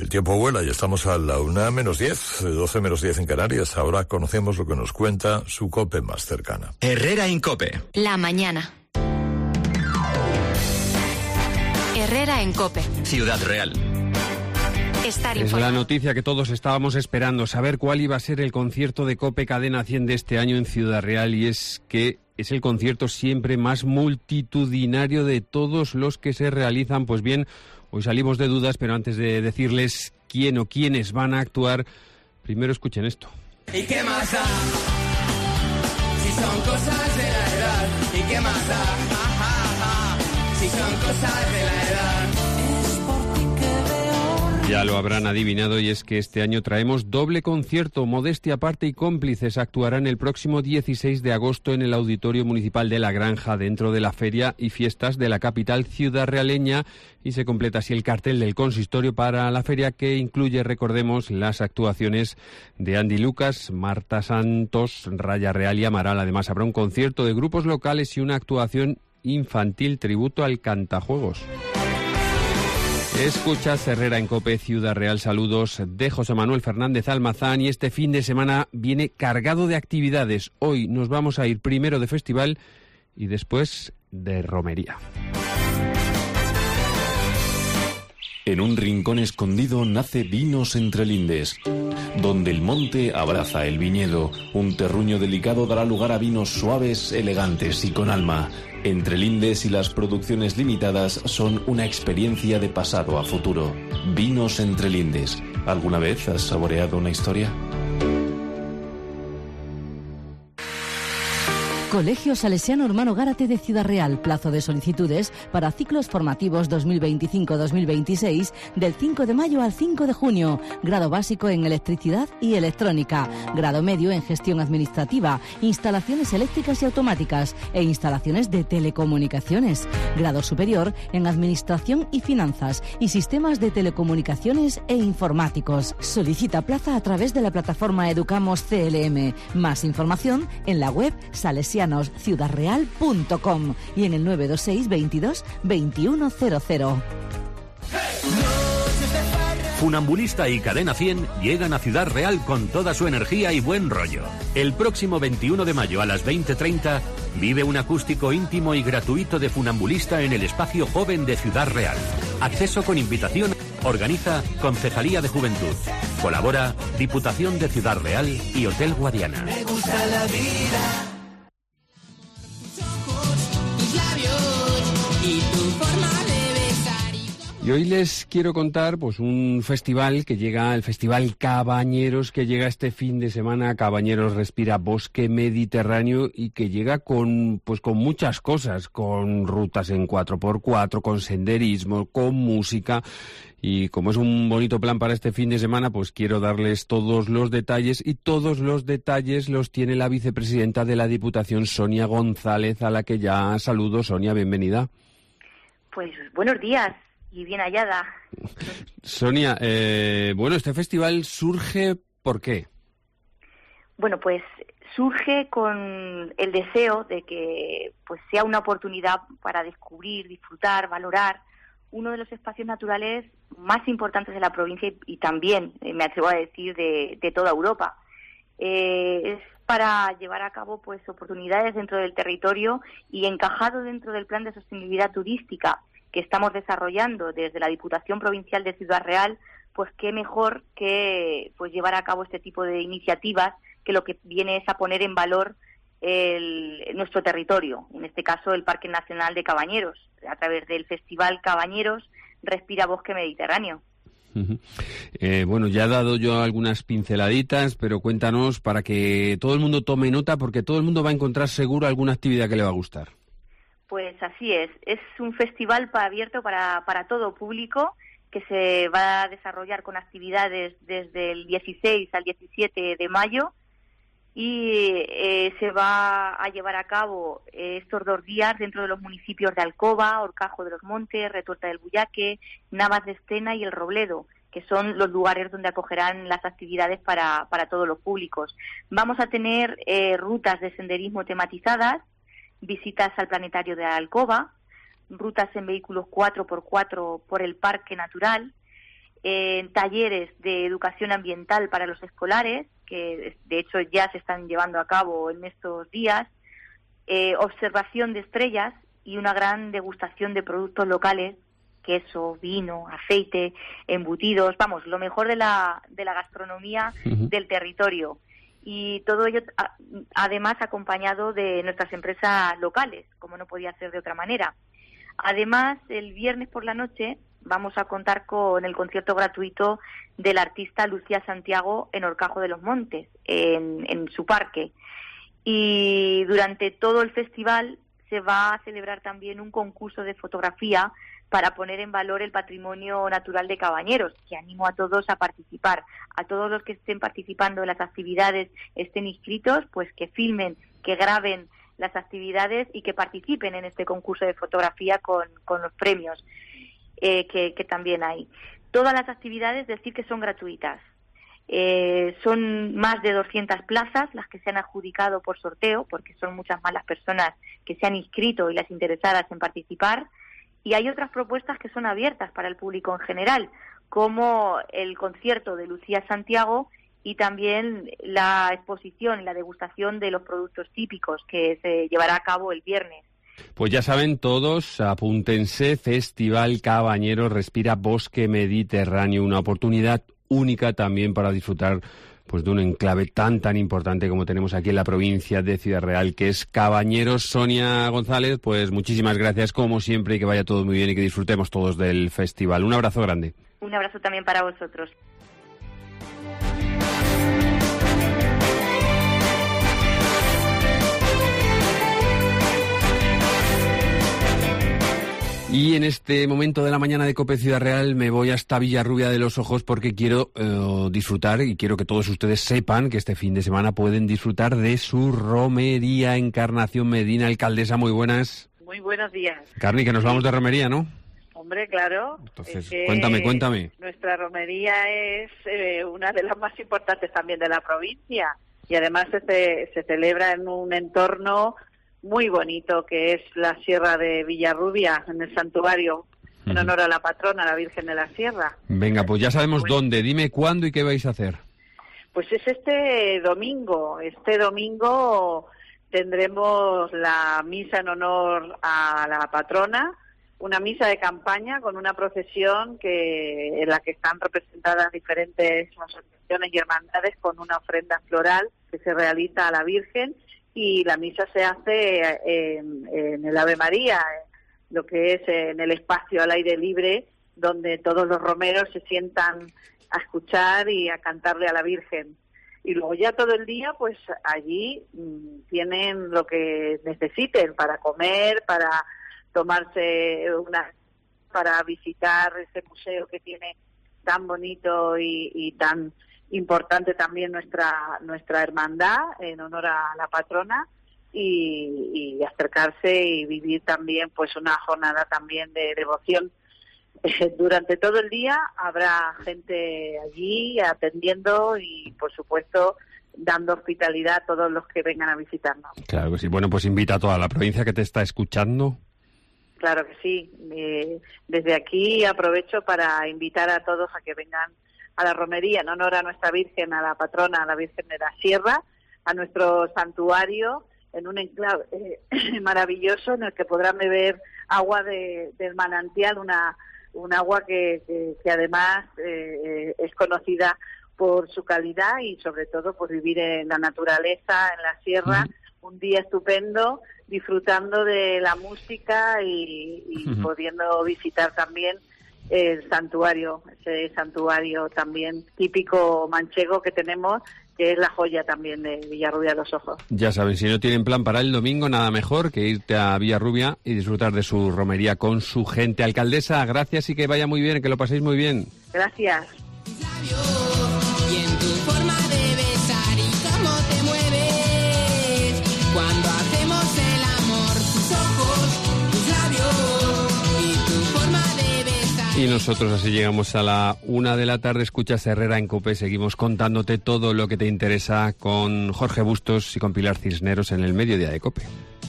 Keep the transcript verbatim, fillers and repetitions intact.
El tiempo vuela y estamos a la una menos diez, doce menos diez en Canarias. Ahora conocemos lo que nos cuenta su COPE más cercana. Herrera en COPE. La mañana. Herrera en COPE. Ciudad Real. Estar es informado. La noticia que todos estábamos esperando, saber cuál iba a ser el concierto de COPE Cadena cien de este año en Ciudad Real, y es que es el concierto siempre más multitudinario de todos los que se realizan. Pues bien, hoy salimos de dudas, pero antes de decirles quién o quiénes van a actuar, primero escuchen esto. ¿Y qué más da? Si son cosas de la edad. ¿Y qué más da? Ja, ja, ja. Si son cosas de la edad. Ya lo habrán adivinado, y es que este año traemos doble concierto. Modestia aparte y cómplices actuarán el próximo dieciséis de agosto en el Auditorio Municipal de La Granja, dentro de la Feria y Fiestas de la capital ciudadrealeña, y se completa así el cartel del consistorio para la feria, que incluye, recordemos, las actuaciones de Andy Lucas, Marta Santos, Raya Real y Amaral. Además habrá un concierto de grupos locales y una actuación infantil tributo al Cantajuegos. Escuchas Herrera en COPE, Ciudad Real. Saludos de José Manuel Fernández Almazán, y este fin de semana viene cargado de actividades. Hoy nos vamos a ir primero de festival y después de romería. En un rincón escondido nace Vinos Entre Lindes, donde el monte abraza el viñedo. Un terruño delicado dará lugar a vinos suaves, elegantes y con alma. Entre Lindes y las producciones limitadas son una experiencia de pasado a futuro. Vinos Entre Lindes. ¿Alguna vez has saboreado una historia? Colegio Salesiano Hermano Gárate de Ciudad Real. Plazo de solicitudes para ciclos formativos dos mil veinticinco dos mil veintiséis del cinco de mayo al cinco de junio. Grado básico en electricidad y electrónica. Grado medio en gestión administrativa, instalaciones eléctricas y automáticas e instalaciones de telecomunicaciones. Grado superior en administración y finanzas y sistemas de telecomunicaciones e informáticos. Solicita plaza a través de la plataforma Educamos C L M. Más información en la web salesiano ciudad real punto com y en el nueve dos seis veintidós veintiuno cero cero. Funambulista y Cadena cien llegan a Ciudad Real con toda su energía y buen rollo. El próximo veintiuno de mayo a las veinte treinta vive un acústico íntimo y gratuito de Funambulista en el Espacio Joven de Ciudad Real. Acceso con invitación. Organiza Concejalía de Juventud. Colabora Diputación de Ciudad Real y Hotel Guadiana. Me gusta la vida. Y hoy les quiero contar pues un festival que llega, el Festival Cabañeros, que llega este fin de semana. Cabañeros respira bosque mediterráneo y que llega con pues con muchas cosas, con rutas en cuatro por cuatro, con senderismo, con música. Y como es un bonito plan para este fin de semana, pues quiero darles todos los detalles, y todos los detalles los tiene la vicepresidenta de la Diputación, Sonia González, a la que ya saludo. Sonia, bienvenida. Pues buenos días y bien hallada. Sonia, eh, bueno, este festival surge, ¿por qué? Bueno, pues surge con el deseo de que pues sea una oportunidad para descubrir, disfrutar, valorar uno de los espacios naturales más importantes de la provincia y, y también, eh, me atrevo a decir, de, de toda Europa. Eh, es para llevar a cabo pues oportunidades dentro del territorio y encajado dentro del plan de sostenibilidad turística que estamos desarrollando desde la Diputación Provincial de Ciudad Real. Pues qué mejor que pues llevar a cabo este tipo de iniciativas, que lo que viene es a poner en valor el, nuestro territorio, en este caso el Parque Nacional de Cabañeros, a través del Festival Cabañeros Respira Bosque Mediterráneo. Uh-huh. Eh, bueno, ya he dado yo algunas pinceladitas, pero cuéntanos para que todo el mundo tome nota, porque todo el mundo va a encontrar seguro alguna actividad que le va a gustar. Pues así es, es un festival para, abierto para, para todo público, que se va a desarrollar con actividades desde el dieciséis al diecisiete de mayo, y eh, se va a llevar a cabo eh, estos dos días dentro de los municipios de Alcoba, Horcajo de los Montes, Retuerta del Buyaque, Navas de Escena y El Robledo, que son los lugares donde acogerán las actividades para, para todos los públicos. Vamos a tener eh, rutas de senderismo tematizadas, visitas al planetario de Alcoba, rutas en vehículos cuatro por cuatro por el Parque Natural, en talleres de educación ambiental para los escolares, que de hecho ya se están llevando a cabo en estos días, eh, observación de estrellas y una gran degustación de productos locales, queso, vino, aceite, embutidos, vamos, lo mejor de la, de la gastronomía uh-huh. del territorio. Y todo ello a, además acompañado de nuestras empresas locales, como no podía ser de otra manera. Además, el viernes por la noche vamos a contar con el concierto gratuito del artista Lucía Santiago en Horcajo de los Montes, en, en su parque. Y durante todo el festival se va a celebrar también un concurso de fotografía para poner en valor el patrimonio natural de Cabañeros, que animo a todos a participar. A todos los que estén participando en las actividades, estén inscritos, pues que filmen, que graben las actividades y que participen en este concurso de fotografía con, con los premios eh, que, que también hay. Todas las actividades, decir que son gratuitas. Eh, son más de doscientas plazas las que se han adjudicado por sorteo, porque son muchas más las personas que se han inscrito y las interesadas en participar. Y hay otras propuestas que son abiertas para el público en general, como el concierto de Lucía Santiago y también la exposición y la degustación de los productos típicos que se llevará a cabo el viernes. Pues ya saben todos, apúntense, Festival Cabañeros Respira Bosque Mediterráneo, una oportunidad única también para disfrutar pues de un enclave tan tan importante como tenemos aquí en la provincia de Ciudad Real, que es Cabañeros. Sonia González, pues muchísimas gracias como siempre y que vaya todo muy bien y que disfrutemos todos del festival. Un abrazo grande. Un abrazo también para vosotros. Y en este momento de la mañana de COPE Ciudad Real me voy hasta Villarrubia de los Ojos porque quiero eh, disfrutar y quiero que todos ustedes sepan que este fin de semana pueden disfrutar de su romería. Encarnación Medina, alcaldesa, muy buenas. Muy buenos días. Carni, que nos vamos de romería, ¿no? Hombre, claro. Entonces, es cuéntame, cuéntame. Nuestra romería es eh, una de las más importantes también de la provincia y además se, se celebra en un entorno muy bonito, que es la Sierra de Villarrubia, en el santuario, en uh-huh. honor a la patrona, la Virgen de la Sierra. Venga, pues ya sabemos pues, dónde. Dime cuándo y qué vais a hacer. Pues es este domingo. Este domingo tendremos la misa en honor a la patrona, una misa de campaña con una procesión que en la que están representadas diferentes asociaciones y hermandades con una ofrenda floral que se realiza a la Virgen. Y la misa se hace en, en el Ave María, lo que es en el espacio al aire libre, donde todos los romeros se sientan a escuchar y a cantarle a la Virgen. Y luego ya todo el día, pues allí mmm, tienen lo que necesiten para comer, para tomarse una, para visitar ese museo que tiene tan bonito y, y tan importante también nuestra nuestra hermandad en honor a la patrona y, y acercarse y vivir también pues una jornada también de devoción. Eh, durante todo el día habrá gente allí atendiendo y por supuesto dando hospitalidad a todos los que vengan a visitarnos. Claro que sí. Bueno, pues invita a toda la provincia que te está escuchando. Claro que sí. Eh, desde aquí aprovecho para invitar a todos a que vengan a la romería en honor a nuestra Virgen, a la patrona, a la Virgen de la Sierra, a nuestro santuario, en un enclave eh, maravilloso en el que podrán beber agua de, del manantial, una un agua que, que, que además eh, es conocida por su calidad y sobre todo por vivir en la naturaleza, en la sierra, uh-huh. un día estupendo, disfrutando de la música y, y uh-huh. pudiendo visitar también el santuario, ese santuario también típico manchego que tenemos, que es la joya también de Villarrubia de los Ojos. Ya saben, si no tienen plan para el domingo, nada mejor que irte a Villarrubia y disfrutar de su romería con su gente. Alcaldesa, gracias y que vaya muy bien, que lo paséis muy bien. Gracias. Y en tu forma de besar y cómo te mueves cuando hacemos el amor, tus ojos, tus labios y tu forma de besar. Y nosotros así llegamos a la una de la tarde. Escuchas Herrera en COPE. Seguimos contándote todo lo que te interesa con Jorge Bustos y con Pilar Cisneros en el Mediodía de COPE.